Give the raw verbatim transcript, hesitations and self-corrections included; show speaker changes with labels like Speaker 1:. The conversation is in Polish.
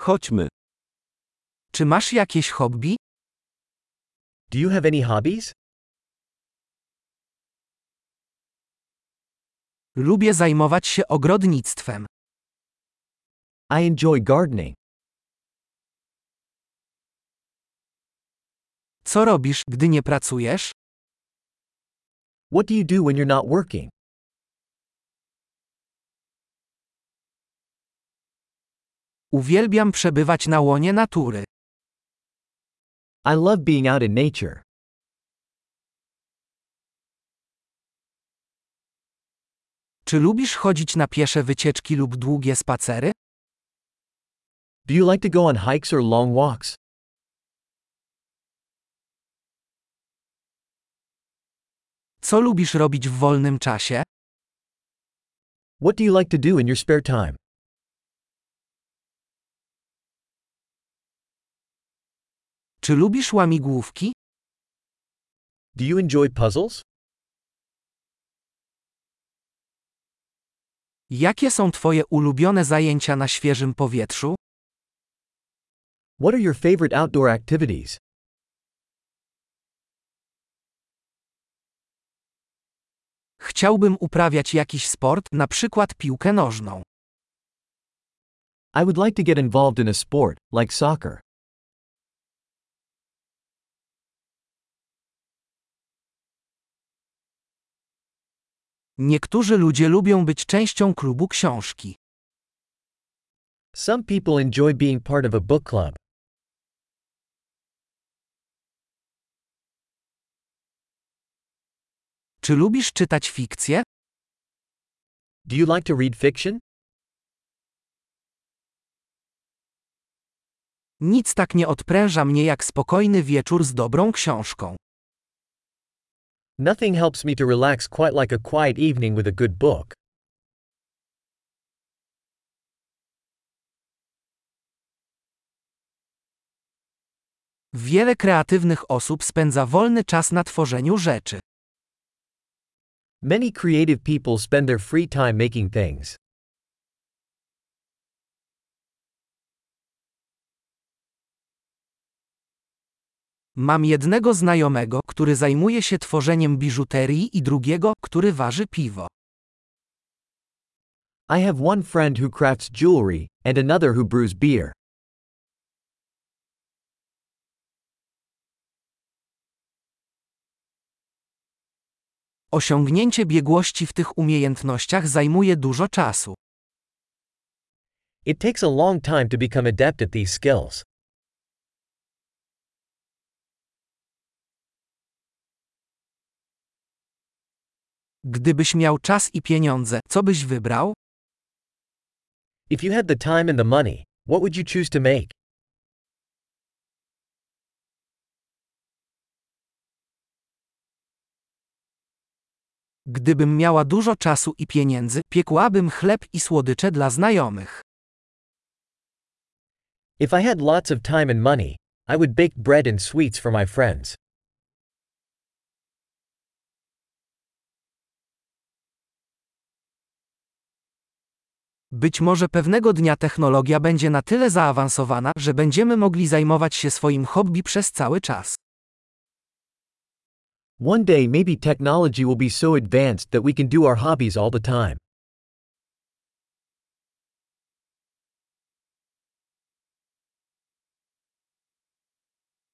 Speaker 1: Chodźmy.
Speaker 2: Czy masz jakieś hobby?
Speaker 3: Do you have any hobbies?
Speaker 2: Lubię zajmować się ogrodnictwem.
Speaker 3: I enjoy gardening.
Speaker 2: Co robisz, gdy nie pracujesz?
Speaker 3: What do you do when you're not working?
Speaker 2: Uwielbiam przebywać na łonie natury.
Speaker 3: I love being out in nature.
Speaker 2: Czy lubisz chodzić na piesze wycieczki lub długie spacery?
Speaker 3: Do you like to go on hikes or long walks?
Speaker 2: Co lubisz robić w wolnym czasie?
Speaker 3: What do you like to do in your spare time?
Speaker 2: Czy lubisz łamigłówki?
Speaker 3: Do you enjoy puzzles?
Speaker 2: Jakie są twoje ulubione zajęcia na świeżym powietrzu?
Speaker 3: What are your favorite outdoor activities?
Speaker 2: Chciałbym uprawiać jakiś sport, na przykład piłkę nożną.
Speaker 3: I would like to get involved in a sport, like soccer.
Speaker 2: Niektórzy ludzie lubią być częścią klubu książki.
Speaker 3: Some people enjoy being part of a book club.
Speaker 2: Czy lubisz czytać fikcję?
Speaker 3: Do you like to read fiction?
Speaker 2: Nic tak nie odpręża mnie jak spokojny wieczór z dobrą książką.
Speaker 3: Nothing helps me to relax quite like a quiet evening with a good book.
Speaker 2: Wiele kreatywnych osób spędza wolny czas na tworzeniu rzeczy.
Speaker 3: Many creative people spend their free time making things.
Speaker 2: Mam jednego znajomego, który zajmuje się tworzeniem biżuterii i drugiego, który waży piwo.
Speaker 3: I have one friend who crafts jewelry, and another who brews beer.
Speaker 2: Osiągnięcie biegłości w tych umiejętnościach zajmuje dużo czasu.
Speaker 3: It takes a long time to become adept at these skills.
Speaker 2: Gdybyś miał czas i pieniądze, co byś wybrał?
Speaker 3: If you had the time and the money, what would you choose to make?
Speaker 2: Gdybym miała dużo czasu i pieniędzy, piekłabym chleb i słodycze dla znajomych.
Speaker 3: If I had lots of time and money, I would bake bread and sweets for my friends.
Speaker 2: Być może pewnego dnia technologia będzie na tyle zaawansowana, że będziemy mogli zajmować się swoim hobby przez cały czas.
Speaker 3: One day maybe technology will be so advanced that we can do our hobbies all the time.